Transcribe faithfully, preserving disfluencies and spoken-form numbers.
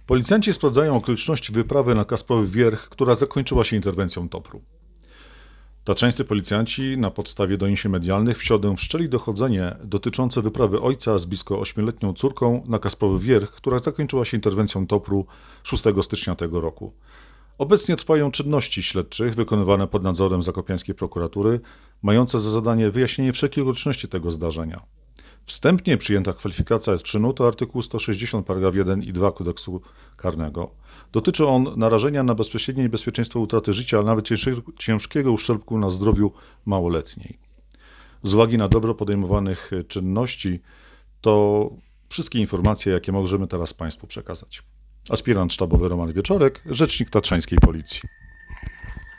Policjanci sprawdzają okoliczności wyprawy na Kasprowy Wierch, która zakończyła się interwencją topru. Tatrzańscy policjanci na podstawie doniesień medialnych w środę wszczęli dochodzenie dotyczące wyprawy ojca z blisko ośmioletnią córką na Kasprowy Wierch, która zakończyła się interwencją topru szóstego stycznia tego roku. Obecnie trwają czynności śledczych wykonywane pod nadzorem zakopiańskiej prokuratury, mające za zadanie wyjaśnienie wszelkich okoliczności tego zdarzenia. Wstępnie przyjęta kwalifikacja czynu to artykuł sto sześćdziesiąt paragraf jeden i dwa kodeksu karnego. Dotyczy on narażenia na bezpośrednie niebezpieczeństwo utraty życia, a nawet ciężkiego uszczerbku na zdrowiu małoletniej. Z uwagi na dobro podejmowanych czynności to wszystkie informacje, jakie możemy teraz Państwu przekazać. Aspirant sztabowy Roman Wieczorek, rzecznik tatrzańskiej policji.